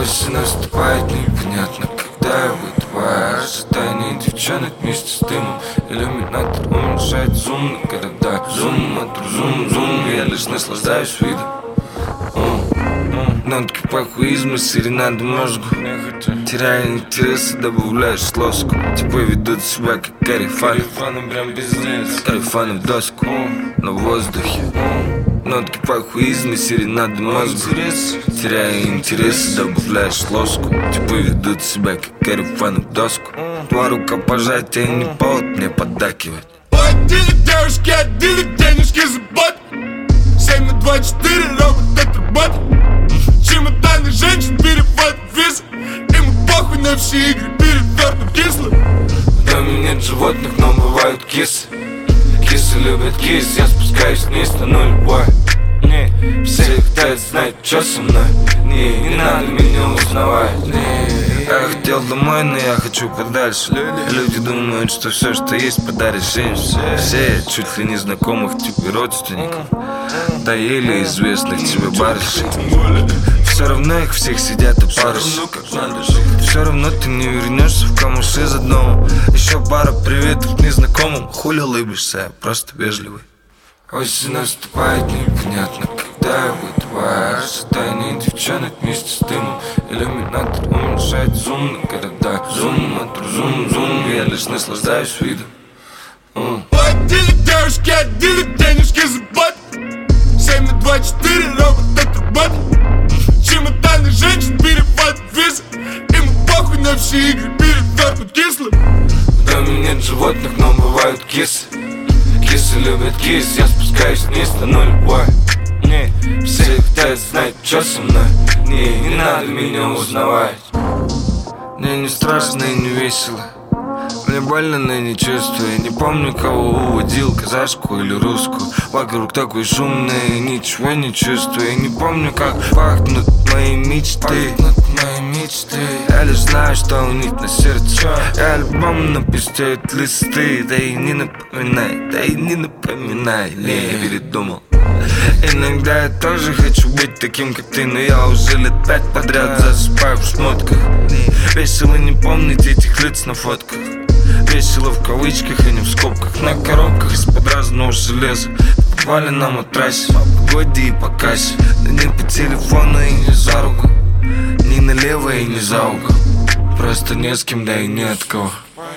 Осень наступает непонятно когда, выбивая ожидания девчонок вместе с дымом. Иллюминатор уменьшает зум на города. Зум, мотор, зум, зум. Я лишь наслаждаюсь видом. Нотки похуизма, серенады мозгу. Теряя интересы, добавляешь лоску. Типа ведут себя как карифаны. Прям бизнес. Карифаны в доску, на воздухе. Нотки похуизма, серенады мозгу. Теряя интересы, добавляешь лоску. Типа ведут себя как карифаны в доску. Два рукопожатия не повод мне поддакивать. Отдели девушки, отдели денежки за бот. 7 на 24, робот отработ. Чемоданы женщин, перевод виза. Им похуй на все игры, перевертом кисло. В доме нет животных, но бывают кисы. Кисы любят кис, я спускаюсь вниз на нулевой. Все хотят знать, что со мной. Не надо меня узнавать. Я хотел домой, но я хочу подальше. Люди думают, что все, что есть, подаришь им. Все чуть ли не знакомых тебе родственников, да или известных тебе барышей. Все равно их всех сидят и парыши. Все равно ты не вернешься в камыш из одного. Еще пара приветов незнакомым. Хули улыбишься, я просто вежливый. Осень наступает непонятно когда, выбивая ожидания девчонок вместе с дымом. Иллюминатор уменьшает зум на города. Зум, мотор, зум, зум. Я лишь наслаждаюсь видом. Отдели девушки, отдели денежки за бот. 7 на 24, робот отработ. Чемоданы женщин, перевод виза. Им похуй на все игры, перевертом кисло. В доме нет животных, но бывают кисы. Кисы любят кис, я спускаюсь вниз на нулевой. Все хотят знать, что со мной. Не надо меня узнавать. Мне не страшно и не весело. Мне больно, но я не чувствую. Я не помню, кого уводил, казашку или русскую. Вокруг такой шумный, ничего не чувствую. Я не помню, как пахнут мои мечты. Я лишь знаю, что у них на сердце. Я альбом написывают листы. Да и не напоминай, я передумал. Иногда я тоже хочу быть таким, как ты. Но я уже лет 5 подряд засыпаю в шмотках. Весело не помнить этих лиц на фотках. Весело в кавычках, а не в скобках. На коробках из-под разного железа. Попали на матрасе, по погоде и по кассе. Да не по телефону и не за руку. Ни налево и не за угол. Просто не с кем, да и не от кого.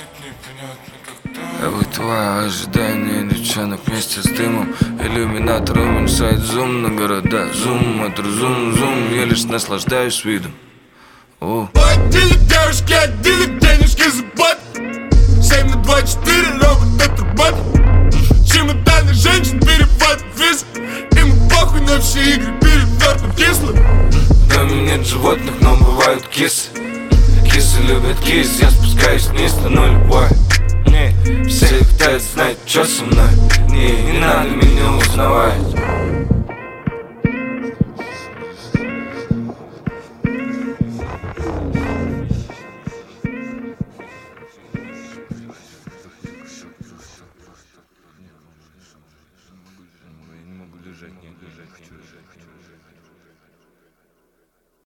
Я вытываю ожидания девчонок вместе с дымом. Иллюминатор уменьшает зум на города. Зум, мотор, зум, зум. Я лишь наслаждаюсь видом. Отдели девушки, отдели денежки за бот. 7 на 24, робот отработ. Чемоданы женщин, перевод виза. Им похуй на все игры, перевертом кисло. В доме нет животных, но бывают кисы. Кисы любят кис, я спускаюсь вниз на нулевой. Все хотят знать, что со мной. Не надо меня узнавать.